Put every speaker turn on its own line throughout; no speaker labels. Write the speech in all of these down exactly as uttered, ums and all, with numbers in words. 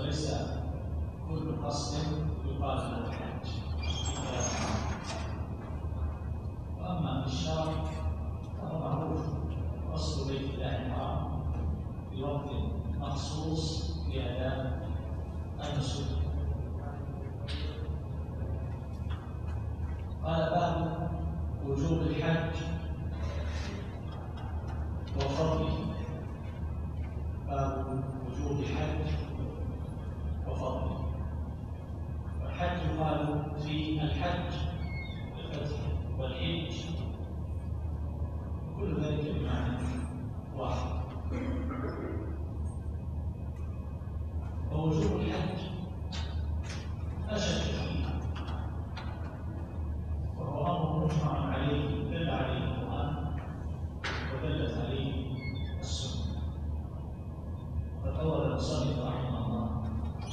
وليس كل قصد يقال له الحج. واما في الشرع فهو معروف قصد بيت الله الحرام في وقت مخصوص لاداء النسك. قال باب وجوب الحج وفضله. باب وجوب الحج وفضله. والحج يقال في الحج بالفتح والحج، كل ذلك بمعنى واحد. ووجوب الحج لا شك فيه، وهو امر مجمع عليه دل عليه القران ودلت عليه السنه. فقول المصنف رحمه الله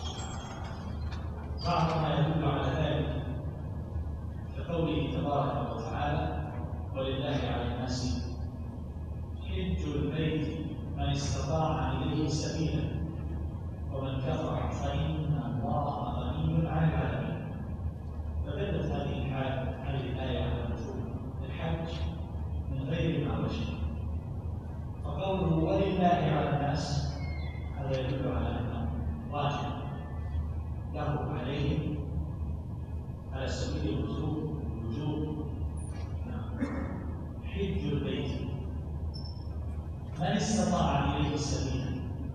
بعض ما يدل على ذلك كقوله تبارك وتعالى: ولله على الناس حج البيت من استطاع اليه سبيلا ومن كفر فان الله غني عن العالمين. فدلت هذه الحال هذه الايه على وجوب الحج من غير ما وجه. فقوله ولله على الناس هذا يدل على انه واجب له عليهم على سبيل الوجوب وجوب حج البيت من استطاع اليه سبيلا،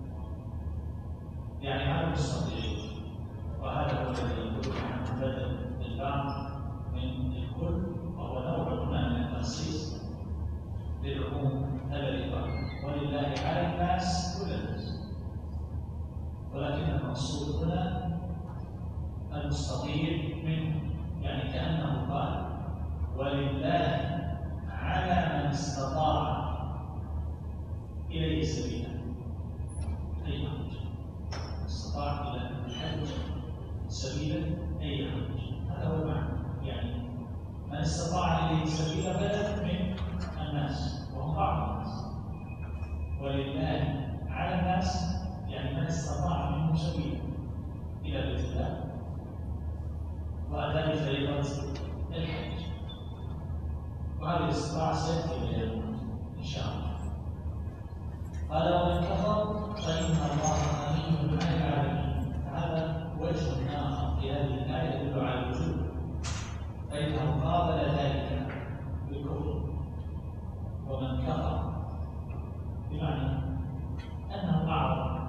يعني على المستطيعين. وهذا هو الذي يدل عن بدل البعض من الكل، وهو نوع من التخصيص للعموم الذي قال ولله على الناس كل الناس، ولكن المقصود هنا المستطيع منه، يعني كأنه قال ولله على من استطاع إليه سبيلا، أي حج استطاع إلى الحج سبيلا أي حج. هذا هو المعنى، يعني من استطاع إليه سبيلا بدل من الناس وهم بعض الناس. ولله على الناس يعني من استطاع منهم سبيلا إلى بيت الله وأداء فريضة الحج. وهذه الاستطاعة سيأتي بيانها إن شاء الله. قال ومن كفر فإن الله غني عن العالمين. هذا وجه آخر في هذه الآية يدل على الوجوب، فإنه قابل ذلك بالكفر. ومن كفر بمعنى أنه أعرض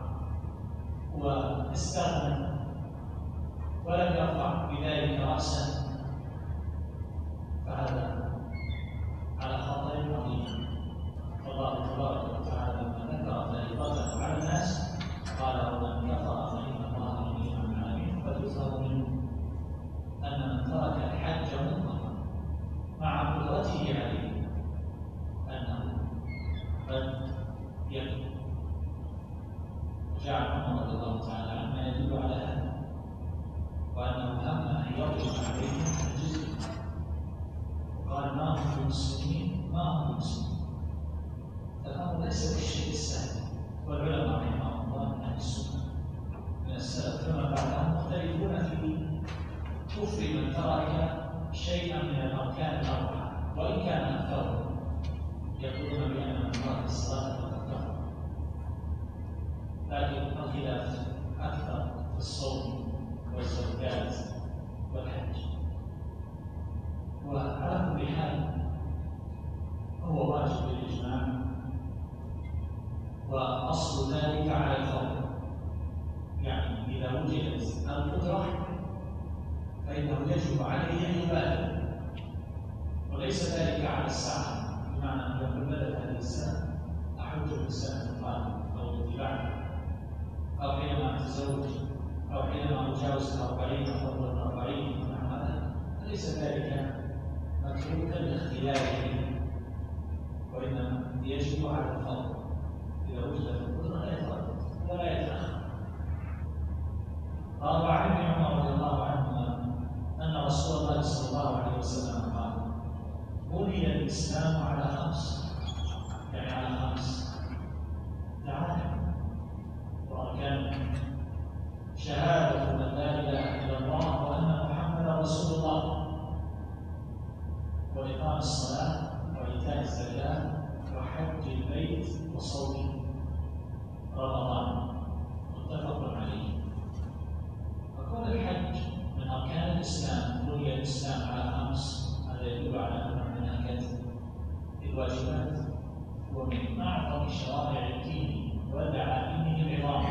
واستغنى ولم يرفع بذلك رأسا، فهذا على خطر عظيم. والله تبارك وتعالى لما ذكر فريضته على الناس قال ومن كفر فإن الله غني عن العالمين. فتفهم منه أن من ترك الحج مطلقا مع قدرته عليه أنه قد يكفر. وجعل عمر رضي الله تعالى عنه ما يدل على هذا، وأنه هم أن يضرب عليهم الجزية وقال ما هم بمسلمين ما هم بمسلمين. فالأمر ليس بالشيء السهل. والعلماء رحمهم الله من أهل السنة من السلف كما بعدهم مختلفون في كفر من ترك شيئا من الأركان الأربعة، وإن كان أكثرهم يقولون بأن من ترك الصلاة فقد كفر. لكن الخلاف أكثر في الصوم والزكاة والحج. وعلى كل حال هو واجب بالإجماع، وأصل ذلك على الفور. يعني إذا وجدت القدرة فإنه يجب عليه أن يبادر، وليس ذلك على الساعة، بمعنى أن يقول بدأت هذه السنة أحج في السنة القادمة أو الاتباع، أو حينما أتزوج، أو حينما أجاوز الأربعين أو فوق الأربعين. هذا ليس ذلك متروكا لاختياره، وإنما يجب على الفور. إذا وجدت القدرة لا يتردد ولا يتأخر. قال وعن ابن عمر رضي الله عنهما أن رسول الله صلى الله عليه وسلم قال بني الإسلام على خمس، يعني على خمس دعائم وأركان شهادة أن لا إله إلا الله وأن محمدا رسول الله، وإقام الصلاة وإيتاء الزكاة وحج البيت وصوم رمضان، متفق عليه. وكون الحج من أركان الإسلام، بني الإسلام على خمس، هذا يدل على أنه من أكد الواجبات، ومن أعظم شرائع الدين ودعائمه العظام.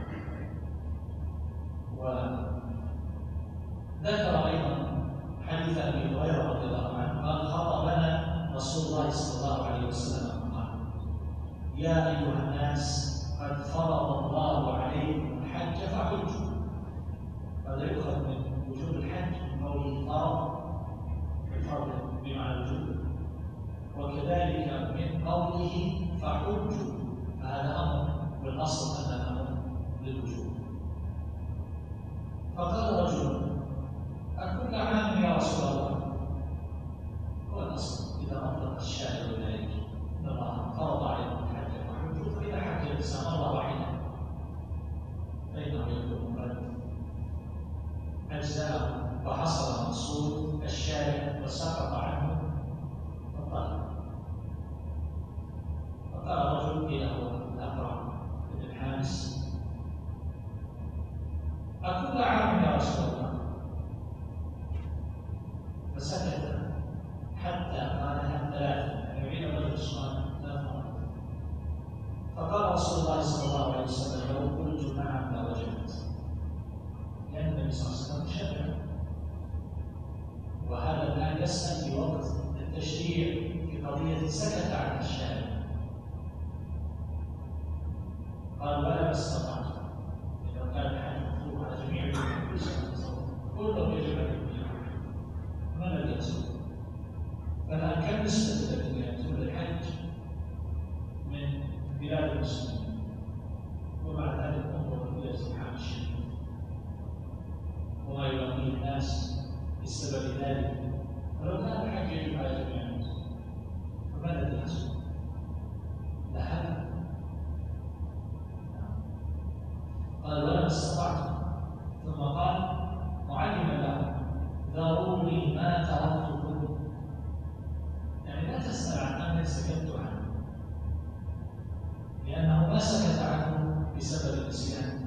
وذكر أيضا حديث أبي هريرة رضي الله عنه قال: خطبنا رسول الله صلى الله عليه وسلم قال: يا أيها الناس قد فرض الله عليكم الحج فحجوا. هذا يؤخذ من وجوب الحج من قوله فرض، الفرض بمعنى الوجوب، وكذلك من قوله فحجوا، فهذا أمر بالأصل أن الأمر للوجوب. فقال رجل: أكل عام يا رسول الله؟ هو الأصل إذا أطلق الشارع ذلك إن الله فرض عليكم الحج فحجوا، فإذا حج الإنسان مرة واحدة فإنه يكون قد أجزاءه وحصل مقصود الشارع وسقط عنه فطلب. فقال رجل إلى الأقرع بن الحارس: أكل عام يا رسول الله؟ فسكت حتى قالها ثلاثة، يعني يعيد الرجل السؤال ثلاث مرات. فقال رسول الله صلى الله عليه وسلم: لو قلت نعم لوجبت، لأن النبي صلى الله عليه وسلم شرع، وهذا الآن يسأل في وقت التشريع في قضية سكت عنها الشارع. قال: ولا ما استطعت، إذا كان الحج مطلوب على جميع المسلمين كلهم يجب أن يكونوا، ما الذي يحصل؟ فالآن كم نسبة الذين يأتون الحج من بلاد المسلمين؟ ومع ذلك انظر إلى ازدحام الشرك وما يلاقيه الناس بسبب ذلك. فلو كان الحج يجب على جميع المسلمين فما الذي يحصل؟ لهذا قال: ولا استطعت. ثم قال معلما له: ذروني ما تركتكم، يعني لا تسأل عن أمر سكت عنه، لأنه ما سكت عنه بسبب النسيان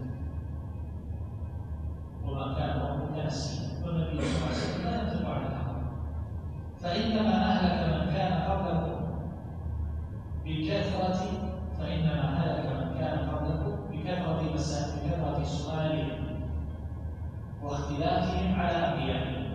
وما كان ربك نسيا، والنبي صلى الله عليه وسلم لا ينطق عن الهوى. فإنما أهلك من كان قبلكم بكثرة فإنما هلك من كان قبلكم بكثرة مسائل، بكثرة سؤالهم واختلافهم على أنبيائهم.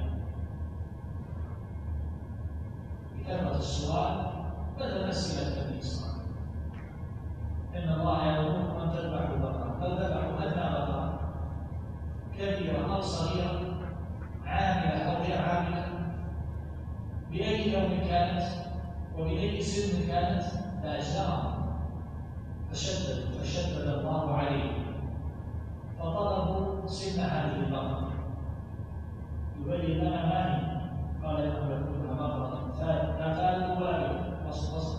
بكثرة السؤال بدل أسئلة بني إسرائيل. إن الله يأمركم أن تذبحوا بقرة، بل ذبحوا أدنى بقرة كبيرة أو صغيرة، عاملة أو غير عاملة، بأي يوم كانت وبأي سن كانت، فأجزاهم. فشدد فشدد الله عليهم فطلبوا سن هذه البقرة يبين لنا ما هي. قال: إنه يكون بقرة لا ثالث ولا يوم وسط وسط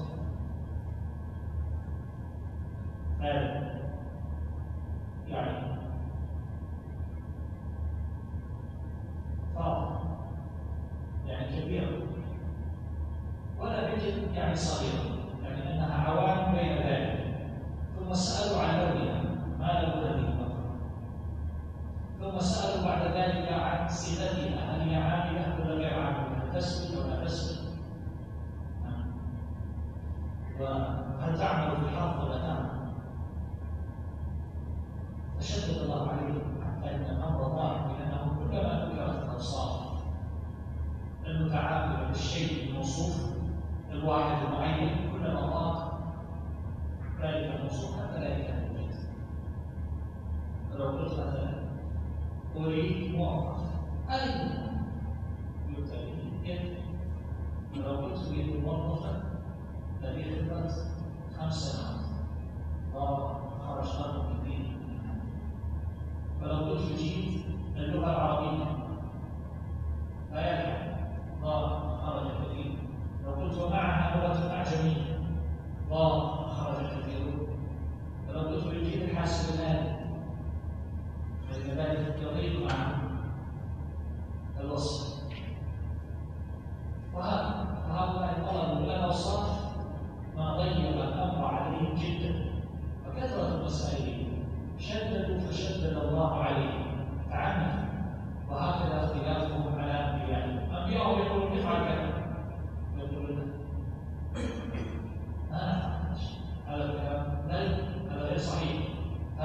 ثالث، يعني فاضل، يعني كبيرة، ولا بجد يعني صغيرة، يعني أنها عوام بين ذلك. ثم سألوا عن لونها، ما لون هذه البقرة؟ ثم سألوا بعد ذلك عن صيغتها، هل هي عاملة ولا غير عاملة؟ هل تسبل ولا تسبل؟ وهل تعمل في الحرث ولا تعمل؟ فشدد الله عليهم حتى ان الامر ظاهر، لانه كلما ذكرت الاوصاف المتعامله بالشيء الموصوف الواحد المعين كلما ضاق ذلك الموصوف حتى لا يكاد يوجد. فلو قلت مثلا اريد موظف، اين يبتدئ كيف؟ ولو قلت اريد موظفا ذي خبره خمس سنوات وخرج رقم كبير. فلو قلت جيت اللغة العربية لا يلحق ضاء خرج كثير. لو قلت ومعها لغة أعجمية ضاء خرج كثير. فلو قلت يجيب الحاسب الآلي فإذا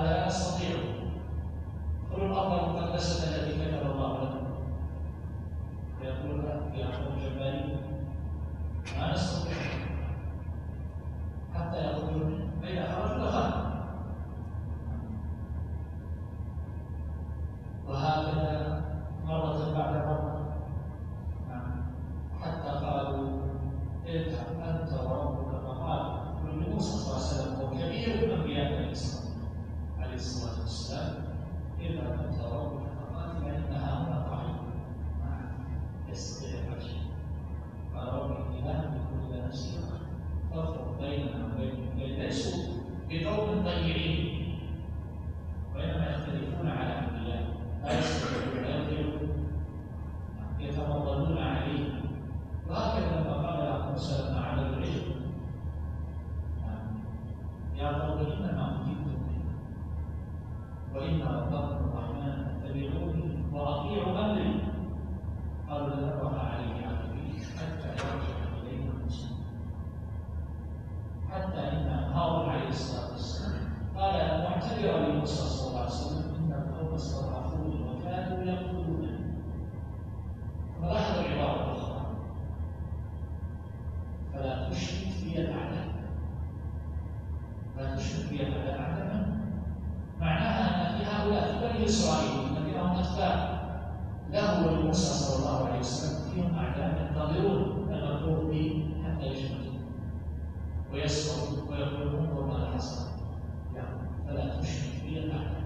هذا لا نستطيع. قل الأرض المقدسة التي كتب الله لكم، فيقول يعقوب الجباري ما نستطيع حتى يخرجون، فإذا خرجوا دخلوا. وهكذا مرة بعد مرة حتى قالوا اذهب أنت وربك فقال لموسى صلى الله عليه وسلم وكبير الأنبياء عليه الصلاة والسلام اذهب أنت وربك فقال فإنها هنا قاعدة ما يستطيع شيء. قال ربي إله بكل نفس فافرق بيننا وبينهم ليسوا بقوم ضيعين وإنما يختلفون على أنبياء لا يستطيعون يغفرون يتفضلون عليه. وهكذا لما قال لهم موسى لما على العلم يا قوم إنما أوتيتم به وإن ربكم الرحمن فاتبعوني وأطيعوا أمري. قالوا لن نبرح عليه عاكفين حتى يرجع إلينا موسى. حتى إن هارون عليه الصلاة والسلام قال معتذرا لموسى صلى الله عليه وسلم إن القوم استضعفوني وكانوا يقتلونني. فلاحظوا عبارة أخرى فلا تشرك بي الأعداء. لا تشرك بي الأعداء. أعداء معناها أن في هؤلاء في بني إسرائيل الذين هم أتباع له ولموسى صلى الله عليه وسلم فيهم أعداء ينتظرون المأمور به حتى يشمتوا ويسمعوا ويقولون انظر ماذا حصل. فلا تشرك بي الأعداء.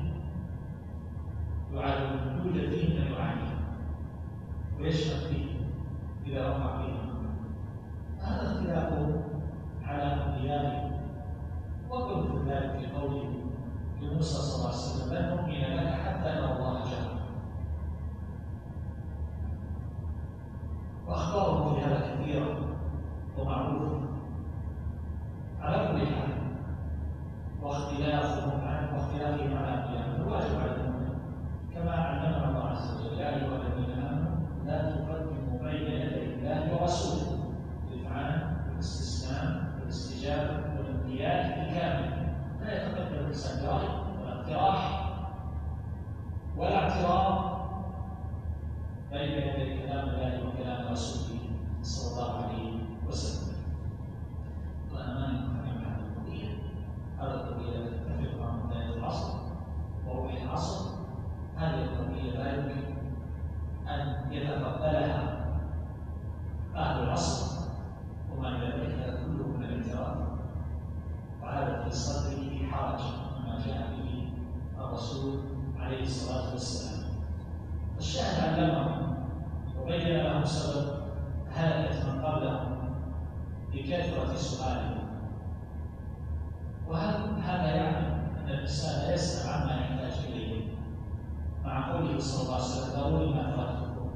يعانون يوجد فيه من يعاني ويشمت فيه إذا وقع فيه. هذا اختلاف على أنبيائه. وقل في ذلك في قوله لموسى صلى الله عليه وسلم لن نؤمن لك حتى نرى الله جهرا. وأخباره في هذا كثيرا ومعروفة على كل حال. واختلافهم عن واختلافهم على أنبيائهم الواجب على المؤمن كما علمنا الله عز وجل يا أيها الذين آمنوا لا تقدموا بين يدي الله ورسوله بالإذعان والاستسلام والاستجابة والانقياد بالكامل. لا يتقدم الإنسان برأي ولا اقتراح ولا اعتراض بين يدي كلام الله وكلام رسوله صلى الله عليه وسلم. وأمانكم عن هذه القضية. هذه القضية التي تتفق مع بداية العصر وروح العصر. هذه القضية لا يمكن أن يتقبلها أهل العصر وما إلى ذلك كله من الاعتراف. وهذا في صدره حرج مما جاء به الرسول عليه الصلاة والسلام. الشاهد علمهم وبين لهم سبب هلكة من قبلهم بكثرة سؤالهم. وهذا يعني أن الإنسان لا يسأل عما يحتاج إليه مع قوله صلى الله عليه وسلم ذروني ما تركتكم.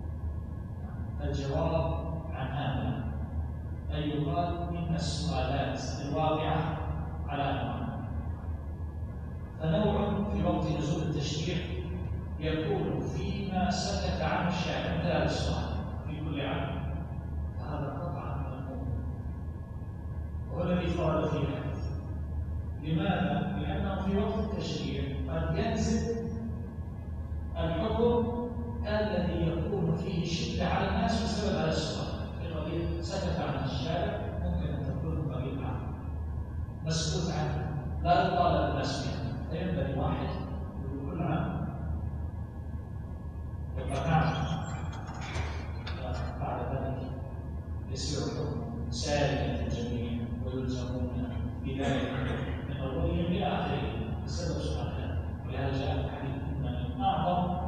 الجواب عن هذا أن يقال إن السؤالات الواقعة على أنواع. فنوع في وقت نزول التشريع يكون فيما سكت عنه الشارع مثل هذا السؤال في كل عام، فهذا قطعا مفهوم وهو الذي فرض فيه الحديث. لماذا؟ لأنه في وقت التشريع قد ينزل الحكم الذي يكون فيه شدة على الناس بسبب هذا السؤال. في قضية سكت عنها الشارع ممكن أن تكون قضية مسكوت عنها لا يطالب الناس بها، فينبغي واحد يقول كل عام وقناع بعد ذلك يصير الحكم ساريا للجميع ويلزمون بذلك من أولهم إلى آخرهم بسبب سؤال هذا. ولهذا جاء الحديث أن من أعظم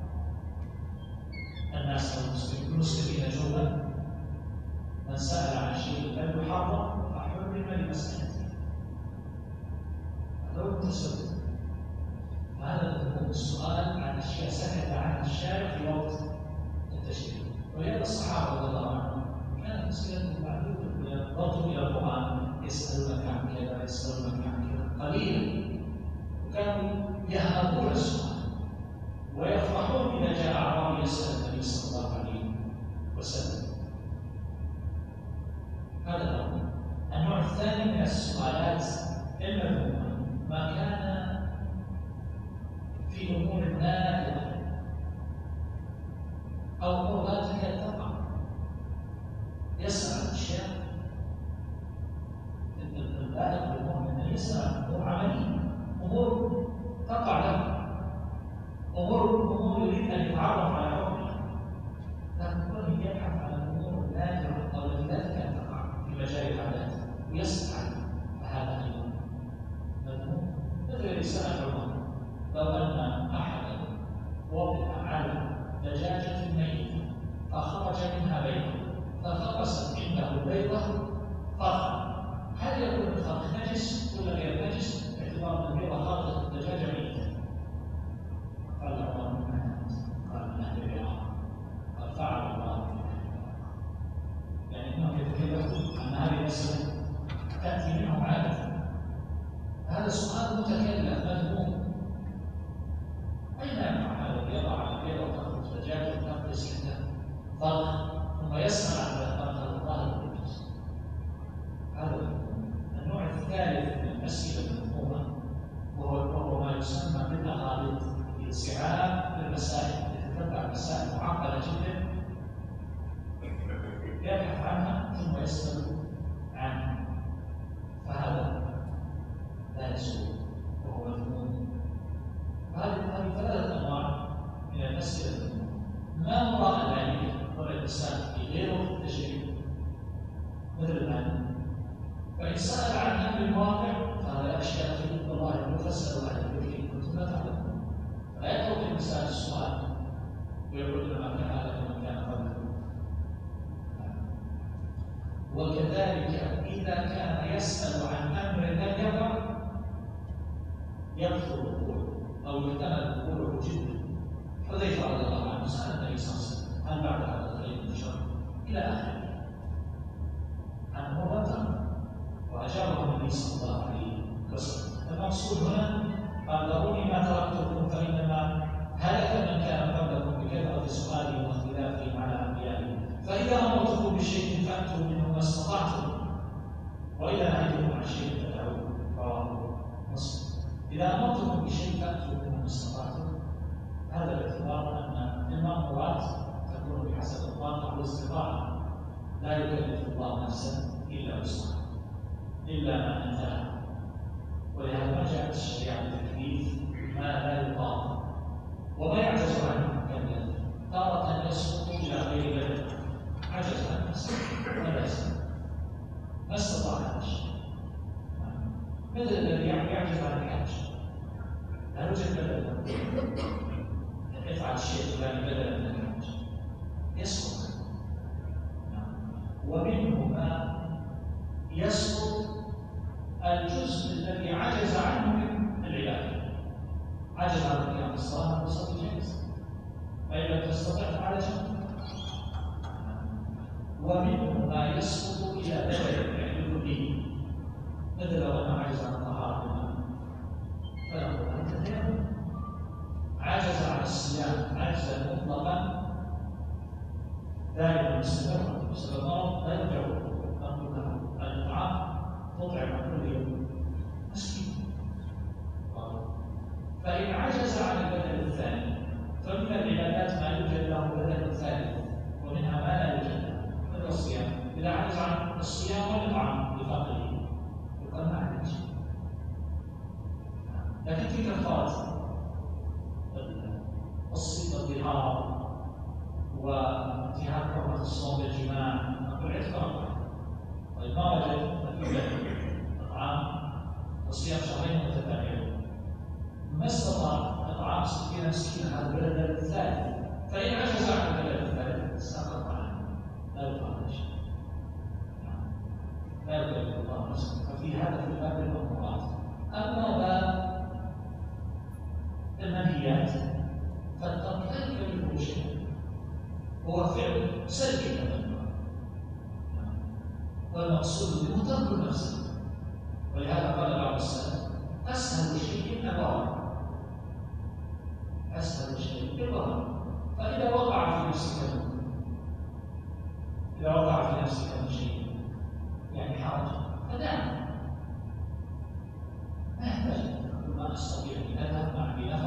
الناس المسلمين جودا من سأل عن شيء لم يحرم فحرم لمسألته. هذا هو التسبب. هذا هو السؤال عن أشياء سكت عنها الشارع في وقت التشريع. ولهذا الصحابة رضي الله عنهم كانت أسئلتهم معدودة ينظروا إلى القرآن يسألونك عن كذا يسألونك عن كذا قليلا، وكانوا يهابون السؤال ويفرحون إذا جاء أعرابي يسأل النبي صلى الله عليه وسلم. هذا هو النوع الثاني من السؤالات المذمومة ما كان أمور تقع له، أمور أمور يريد أن يتعرف على حكمها، لكن كونه يبحث عن الأمور النادرة أو التي لا تكاد تقع في مجال العادات ويسعى، فهذا أيضا مذموم. مثل رسالة عمر، لو أن أحدا وضع على دجاجة ميتة فخرج منها بيضة ففقست عنده البيضة فرخا، هل يكون الفرخ نجس ولا غير نجس باعتبار أن البيضة خرجت الدجاجة ميتة؟ قال عمر من قال من أهل العراق، قال فعل الله من أهل العراق، يعني أنهم يتكلمون أن هذه المسألة تأتي منهم عادة. هذا سؤال متكلف مذموم. أين ينفع هذا يضع البيضة وتخرج دجاجة وتقلس عنده فرخ ثم يسأل عن الفرخ الظاهر بالنجس؟ هذا النوع الثالث من الأسئلة المذمومة، وهو وهو ما يسمى بالأغاليط، الانسعاب للمسائل، يتتبع مسائل معقدة جدا يبحث عنها ثم يسأل عنها، فهذا لا يسوء وهو مذموم. هذه هذه ثلاثة أنواع من الأسئلة المذمومة. ما وراء ذلك ولا الإنسان في غير وقت التشريع مثل الآن، فإن سأل عن أمر الواقع فهذا لا إشكال فيه، والله يقول فاسألوا أهل الذكر إن كنتم لا تعلمون. لا يترك الإنسان السؤال ويقول لما كان هذا كما كان قبله. وكذلك إذا كان يسأل عن أمر لم يقع يكثر وقوعه أو يحتمل وقوعه جدا. حذيفة رضي الله عنه سأل النبي صلى الله عليه وسلم هل بعد هذا الخير من شر إلى آخره عن مرة، وأجابه النبي صلى الله عليه وسلم. المقصود هنا قال ذروني ما تركتكم فإنما هلك من كان قبلكم بكثرة سؤالهم واختلافهم على أنبيائهم، فإذا أمرتكم بشيء فأتوا منه ما استطعتم وإذا نهيتكم عن شيء فدعوه. رواه مسلم. إذا أمرتكم بشيء فأتوا منه ما استطعتم، هذا باعتبار أن المأمورات تكون بحسب الطاقة والاستطاعة، لا يكلف الله نفسا إلا وسعها إلا ما انتهى. ولهذا ما جاءت الشريعة بتكليف ما لا يطاق وما يعجز عنه مكلف، تارة يسقط إلى غير بلد عجز عن نفسه ولا يسقط ما استطاع هذا الشيء، مثل الذي يعجز عن الحج لا يوجد بدل يفعل الشيء الفلاني بدلا من الحج يسقط. ومنه ما يسقط الجزء الذي عجز عنه من العباده، عجز عن قيام الصلاه وصلاه جائزه فإن لم تستطع فعلى جنب. ومنه ما يسقط الى بدل يعني كلي، مثل لو انه عجز عن الطهاره بالماء فله ان يتيمم، عجز عن الصيام عجزا مطلقا دائما مستمرا بسبب المرض لا يرجع نقول له الطعام تطعم كل يوم مسكين. فإن عجز عن البدل الثاني فمن العبادات ما يوجد له بدل ثالث ومنها ما لا يوجد له مثل الصيام. إذا عجز عن الصيام والإطعام لفقره يقال ما عليه شيء، لكن في كفارة الصيد الظهار وانتهاك حرمة الصوم بالجماع نقول اعتبار. طيب ما وجد ففي إطعام وصيام شهرين متتابعين، ما استطاع إطعام ستين مسكينا هذا البلد الثالث، فإن عجز عن البلد الثالث سقط عنه لا يقال شيء، لا يكلف الله نفسا. ففي هذا في باب المأمورات. أما باب المنهيات فالترك لا يكلفه شيئا، هو فعل سلبي كما والمقصود منه ترك نفسه. ولهذا قال بعض السلف اسهل شيء الابار، اسهل شيء الابار. فاذا وقع في نفسك اذا وقع في نفسك من شيء يعني حرج فدعه، ما يحتاج ما استطيع ان اذهب مع بنفسي